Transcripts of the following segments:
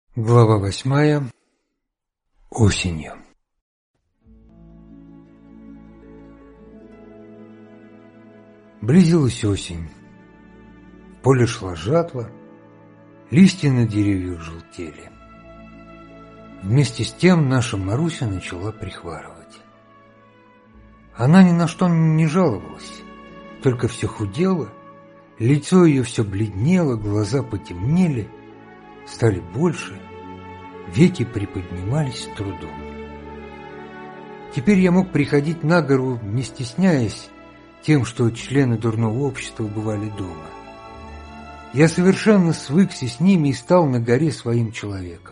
Глава 8. Осенью. Близилась осень. В поле шла жатва, листья на деревьях желтели. Вместе с тем наша Маруся начала прихварывать. Она ни на что не жаловалась, только все худела, лицо ее все бледнело, глаза потемнели, стали больше, веки приподнимались с трудом. Теперь я мог приходить на гору, не стесняясь тем, что члены дурного общества бывали дома. Я совершенно свыкся с ними и стал на горе своим человеком.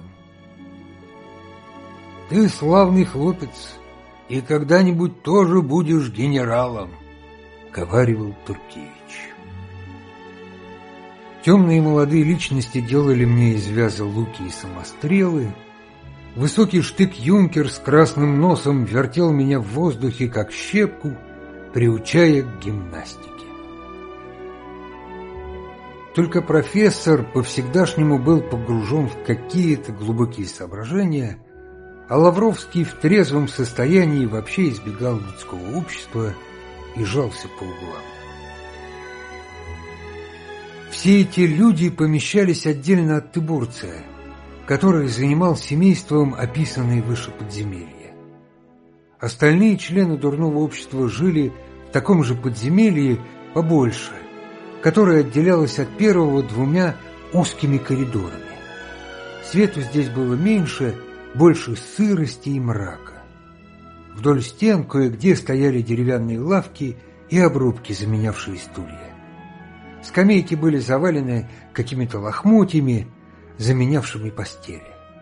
«Ты славный хлопец, и когда-нибудь тоже будешь генералом», — говаривал Туркевич. Темные молодые личности делали мне из вяза луки и самострелы. Высокий штык-юнкер с красным носом вертел меня в воздухе, как щепку, приучая к гимнастике. Только профессор по-всегдашнему был погружен в какие-то глубокие соображения, а Лавровский в трезвом состоянии вообще избегал людского общества и жался по углам. Все эти люди помещались отдельно от Тыбурция, который занимал семейством описанные выше подземелья. Остальные члены дурного общества жили в таком же подземелье побольше, которое отделялось от первого двумя узкими коридорами. Свету здесь было меньше, больше сырости и мрака. Вдоль стен кое-где стояли деревянные лавки и обрубки, заменявшие стулья. Скамейки были завалены какими-то лохмотьями, заменявшими постели.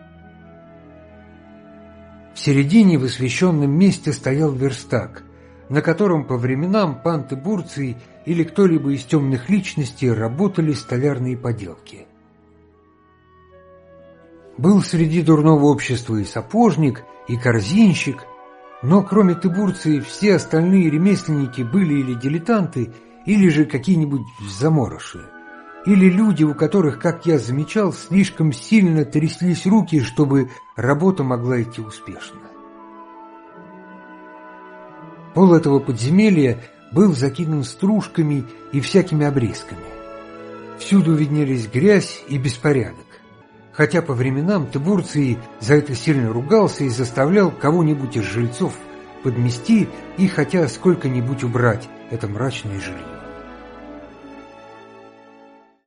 В середине в освещенном месте стоял верстак, на котором по временам пан Тыбурций или кто-либо из темных личностей работали столярные поделки. Был среди дурного общества и сапожник, и корзинщик, но кроме Тыбурции все остальные ремесленники были или дилетанты, или же какие-нибудь заморыши, или люди, у которых, как я замечал, слишком сильно тряслись руки, чтобы работа могла идти успешно. Пол этого подземелья был закинут стружками и всякими обрезками. Всюду виднелись грязь и беспорядок, хотя по временам Тыбурций за это сильно ругался и заставлял кого-нибудь из жильцов подмести и хотя сколько-нибудь убрать это мрачное жилье.